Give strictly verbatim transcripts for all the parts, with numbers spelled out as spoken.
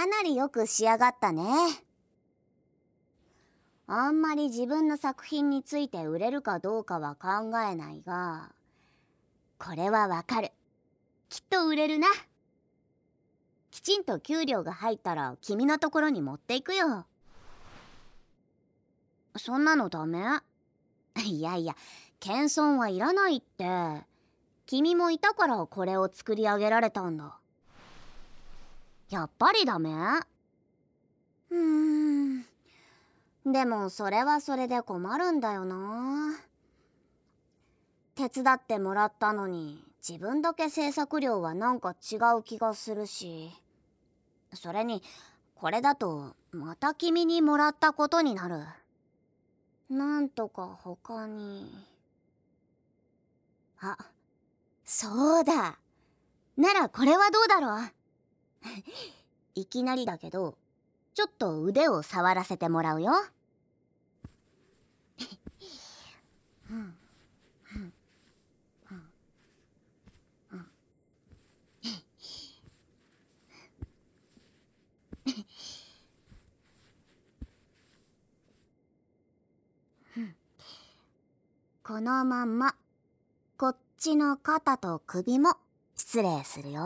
かなりよく仕上がったね。あんまり自分の作品について売れるかどうかは考えないが、これはわかる。きっと売れるな。きちんと給料が入ったら君のところに持っていくよ。そんなのダメ？いやいや、謙遜はいらないって。君もいたからこれを作り上げられたんだ。やっぱりダメ？うーん。でもそれはそれで困るんだよな。手伝ってもらったのに自分だけ制作料はなんか違う気がするし、それにこれだとまた君にもらったことになる。なんとか他に。あ、そうだ。ならこれはどうだろう。いきなりだけどちょっと腕を触らせてもらうよ。うんうんうんうん。このまんまこっちの肩と首も失礼するよ。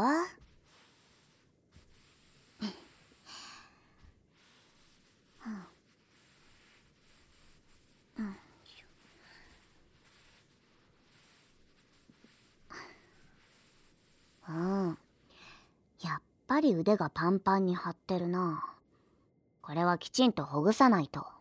うん、やっぱり腕がパンパンに張ってるな。これはきちんとほぐさないと。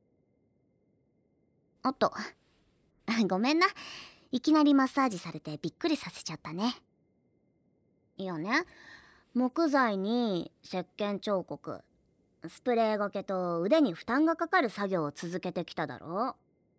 おっと、ごめんな。いきなりマッサージされてびっくりさせちゃったね。いやね、木材に石鹸彫刻、スプレーがけと腕に負担がかかる作業を続けてきただろ。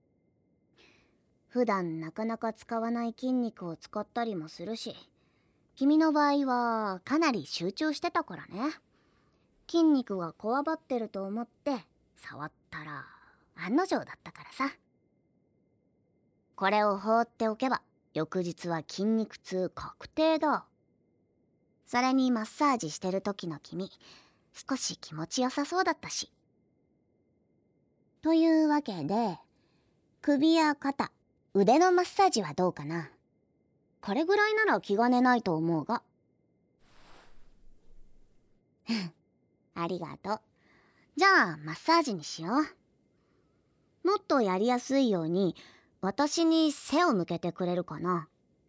普段なかなか使わない筋肉を使ったりもするし、君の場合はかなり集中してたからね。筋肉がこわばってると思って触ったら案の定だったからさ。これを放っておけば翌日は筋肉痛確定だ。それにマッサージしてる時の君、少し気持ちよさそうだったし。というわけで、首や肩、腕のマッサージはどうかな。これぐらいなら気兼ねないと思うが。ありがとう。じゃあマッサージにしよう。もっとやりやすいように私に背を向けてくれるかな。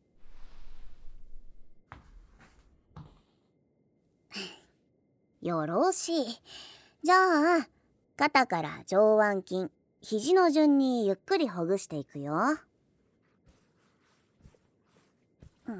よろしい。じゃあ肩から上腕筋、肘の順にゆっくりほぐしていくよ。うん。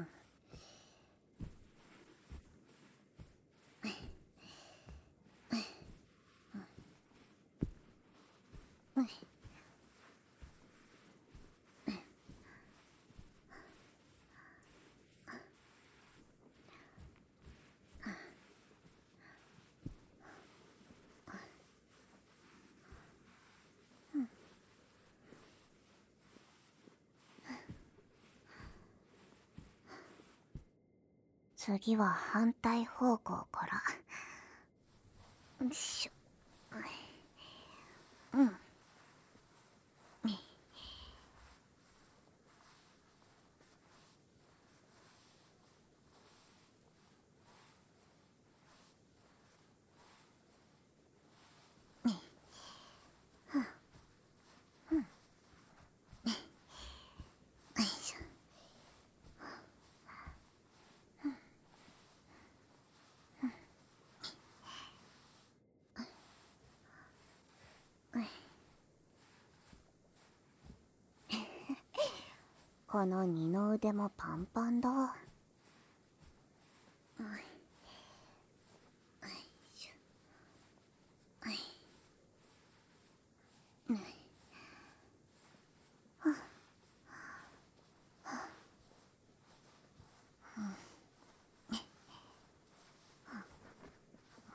次は反対方向から。よいしょ。うん。この二の腕もパンパンだ。うん。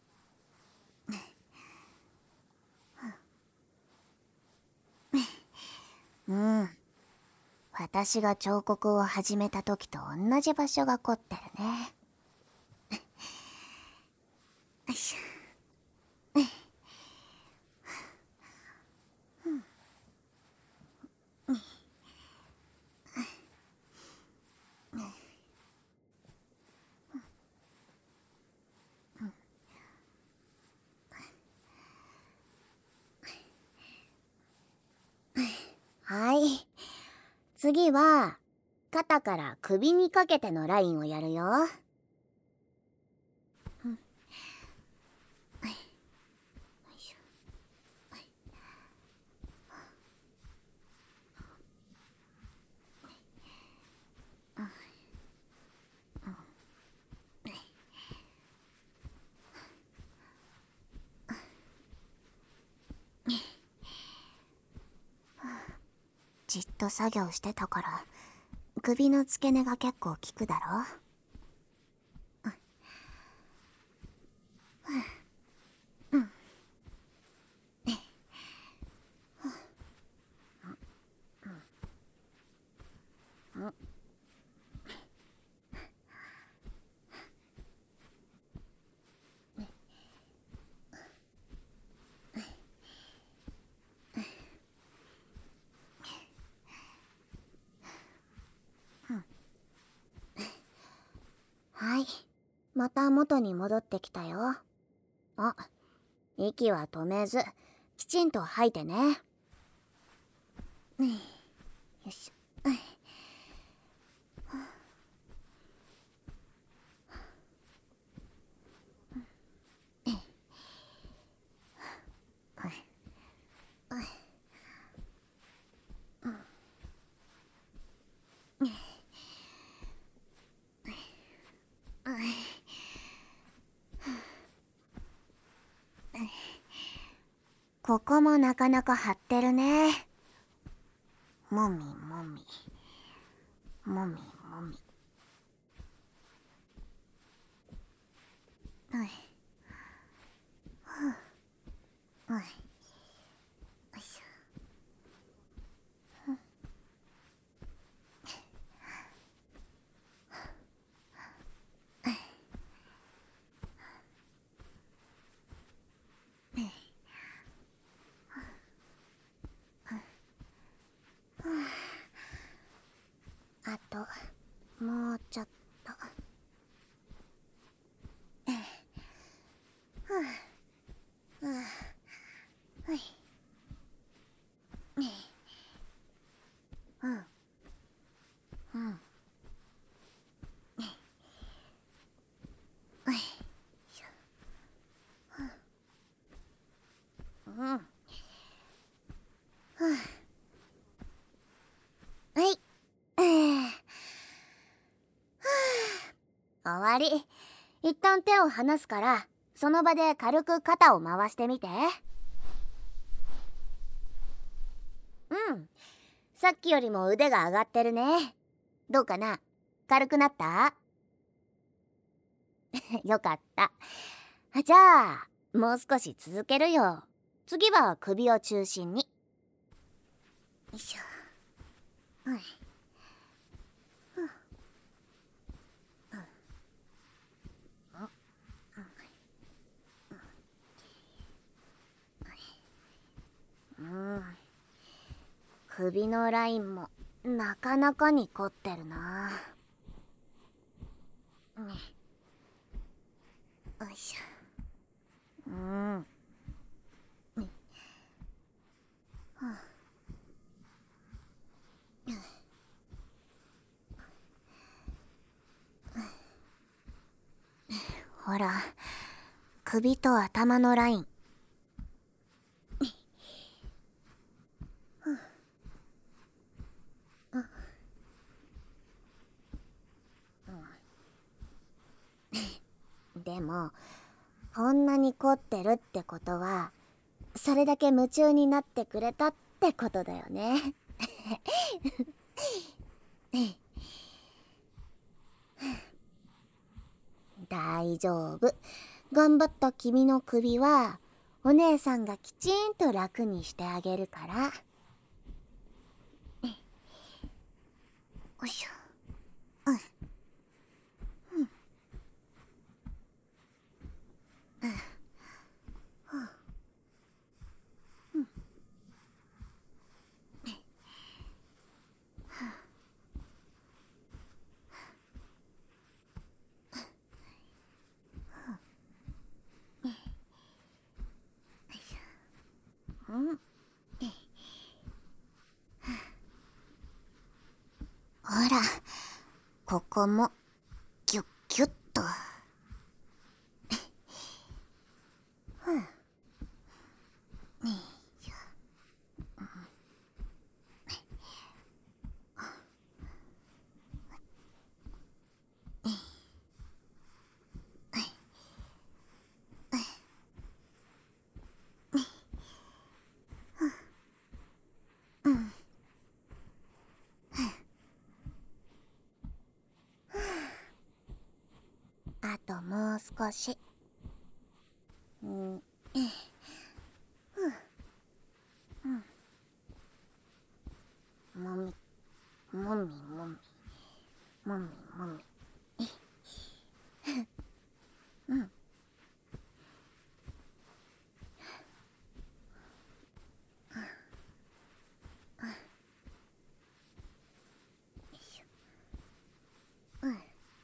うん。私が彫刻を始めた時と同じ場所が凝ってるね。 よいしょ。はい。次は、肩から首にかけてのラインをやるよ。うん。はい。よいしょ。はい。じっと作業してたから首の付け根が結構効くだろ。はい、また元に戻ってきたよ。あ、息は止めずきちんと吐いてね。よいしょ。ここもなかなか張ってるね。もみもみもみもみ。はい。はい。よいしょ。あともうちょっと。はい。うんうんうん。はい。終わり。一旦手を離すからその場で軽く肩を回してみて。うん、さっきよりも腕が上がってるね。どうかな？軽くなった？よかった。じゃあもう少し続けるよ。次は首を中心に。よいしょ。はい。うん、首のラインもなかなかに凝ってるな。よいしょ。うん。ほら、首と頭のライン。でもこんなに凝ってるってことはそれだけ夢中になってくれたってことだよね。大丈夫。頑張った君の首はお姉さんがきちんと楽にしてあげるから。よいしょ。うん。うん。 こもギュッギュッと。ふん。よいしょ。あともう少し。うん。うん。もみ、もみもみ、もみもみ。うん。うん。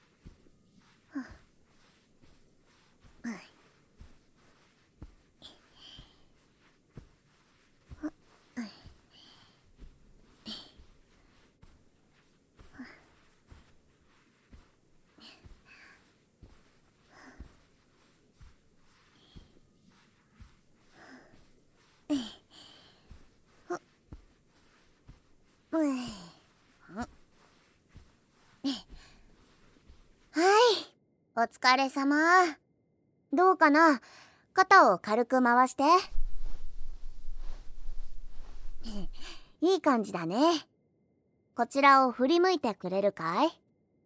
はい、お疲れ様。どうかな、肩を軽く回して。いい感じだね。こちらを振り向いてくれるかい？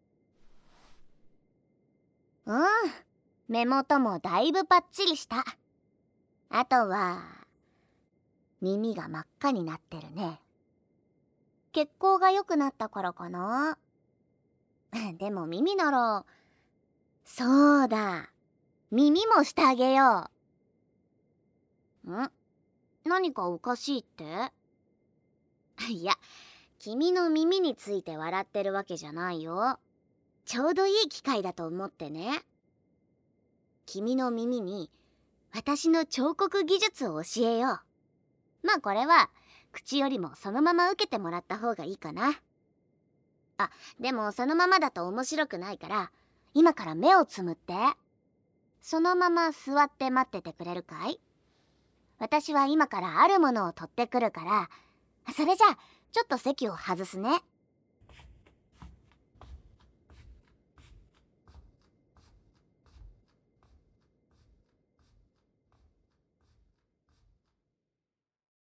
うん、目元もだいぶパッチリした。あとは耳が真っ赤になってるね。血行が良くなったからかな。でも耳なら、そうだ、耳もしてあげよう。ん？何かおかしいって？いや、君の耳について笑ってるわけじゃないよ。ちょうどいい機会だと思ってね。君の耳に私の彫刻技術を教えよう。まあこれは口よりもそのまま受けてもらった方がいいかな。あ、でもそのままだと面白くないから、今から目をつむって。そのまま座って待っててくれるかい？私は今からあるものを取ってくるから、それじゃあちょっと席を外すね。